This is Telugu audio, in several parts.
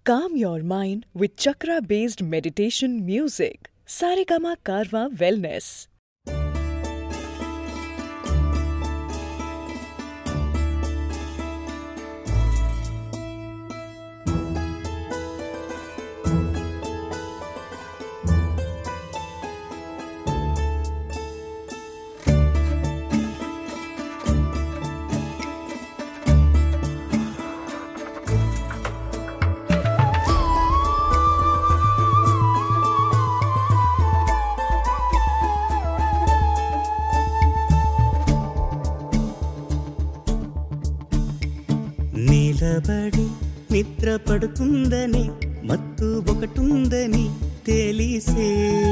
Calm your mind with chakra-based meditation music. Saregama Karwa Wellness. నిలబడి నిద్ర పడుతుందని మత్తు ఒకటుందని తెలిసే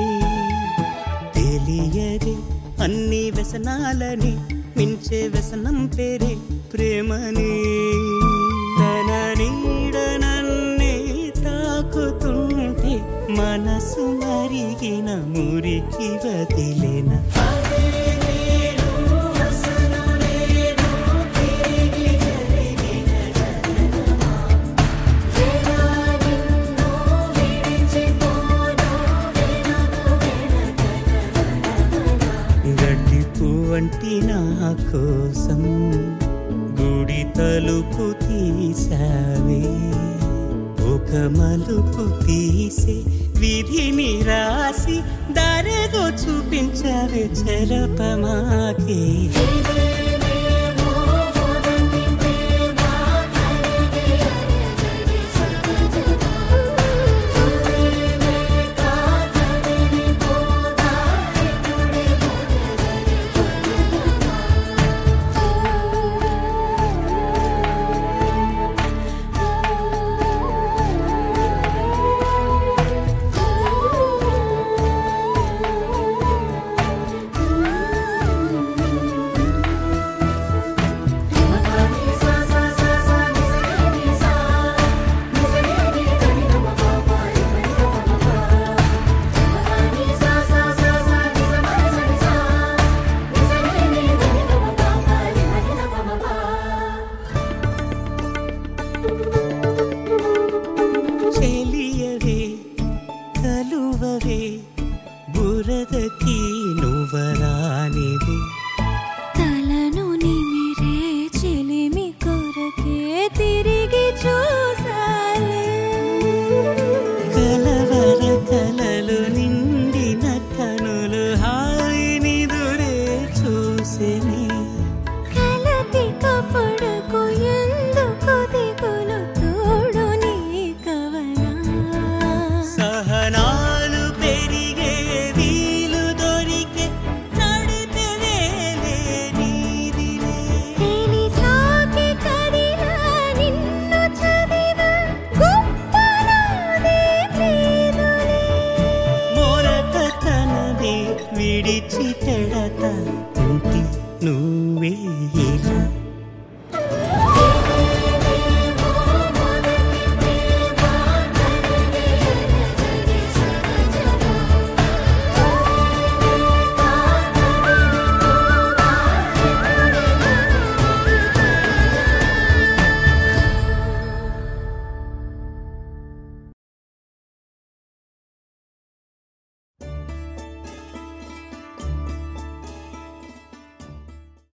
తెలియదే అన్ని వ్యసనాలని మించే వ్యసనం పేరే ప్రేమని తన నీడనన్నే తాకుతుంటే మనసు మరిగిన మురికి వదిలేన వంటి నా కోసం గుడి తలుపు తీసావే ఒక మలుపు తీసే విధిని రాసి దారేదో చూపించావే చెరపమాకే